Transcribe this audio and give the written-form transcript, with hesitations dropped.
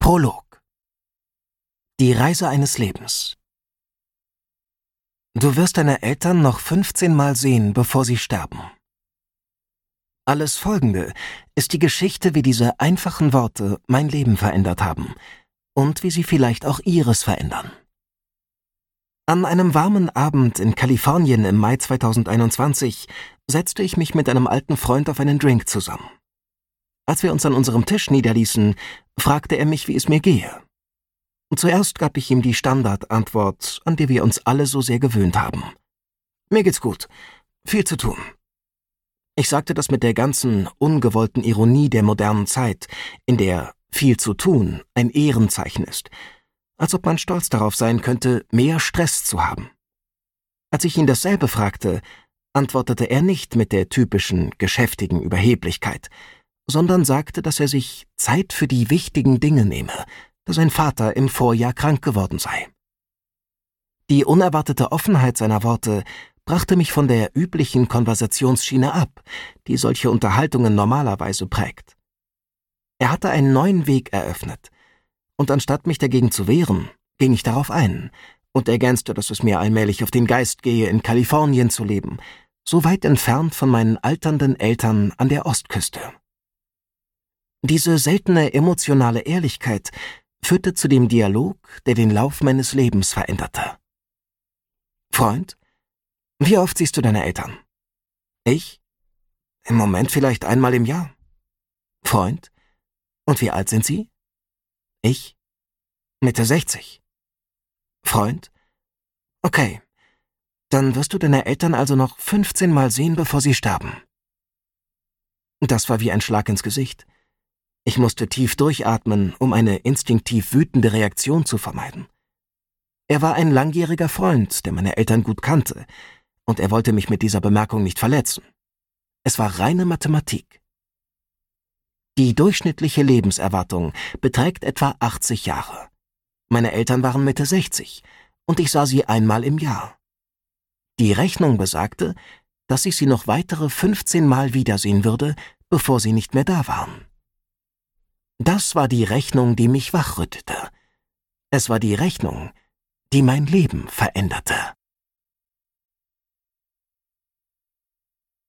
Prolog. Die Reise eines Lebens. Du wirst deine Eltern noch 15 Mal sehen, bevor sie sterben. Alles Folgende ist die Geschichte, wie diese einfachen Worte mein Leben verändert haben und wie sie vielleicht auch ihres verändern. An einem warmen Abend in Kalifornien im Mai 2021 setzte ich mich mit einem alten Freund auf einen Drink zusammen. Als wir uns an unserem Tisch niederließen, fragte er mich, wie es mir gehe. Zuerst gab ich ihm die Standardantwort, an die wir uns alle so sehr gewöhnt haben. Mir geht's gut, viel zu tun. Ich sagte das mit der ganzen ungewollten Ironie der modernen Zeit, in der viel zu tun ein Ehrenzeichen ist, als ob man stolz darauf sein könnte, mehr Stress zu haben. Als ich ihn dasselbe fragte, antwortete er nicht mit der typischen geschäftigen Überheblichkeit, sondern sagte, dass er sich Zeit für die wichtigen Dinge nehme, da sein Vater im Vorjahr krank geworden sei. Die unerwartete Offenheit seiner Worte brachte mich von der üblichen Konversationsschiene ab, die solche Unterhaltungen normalerweise prägt. Er hatte einen neuen Weg eröffnet, und anstatt mich dagegen zu wehren, ging ich darauf ein und ergänzte, dass es mir allmählich auf den Geist gehe, in Kalifornien zu leben, so weit entfernt von meinen alternden Eltern an der Ostküste. Diese seltene emotionale Ehrlichkeit führte zu dem Dialog, der den Lauf meines Lebens veränderte. Freund, wie oft siehst du deine Eltern? Ich? Im Moment vielleicht einmal im Jahr. Freund, und wie alt sind sie? Ich? Mitte 60. Freund, okay, dann wirst du deine Eltern also noch 15 Mal sehen, bevor sie sterben. Das war wie ein Schlag ins Gesicht. Ich musste tief durchatmen, um eine instinktiv wütende Reaktion zu vermeiden. Er war ein langjähriger Freund, der meine Eltern gut kannte, und er wollte mich mit dieser Bemerkung nicht verletzen. Es war reine Mathematik. Die durchschnittliche Lebenserwartung beträgt etwa 80 Jahre. Meine Eltern waren Mitte 60 und ich sah sie einmal im Jahr. Die Rechnung besagte, dass ich sie noch weitere 15 Mal wiedersehen würde, bevor sie nicht mehr da waren. Das war die Rechnung, die mich wachrüttelte. Es war die Rechnung, die mein Leben veränderte.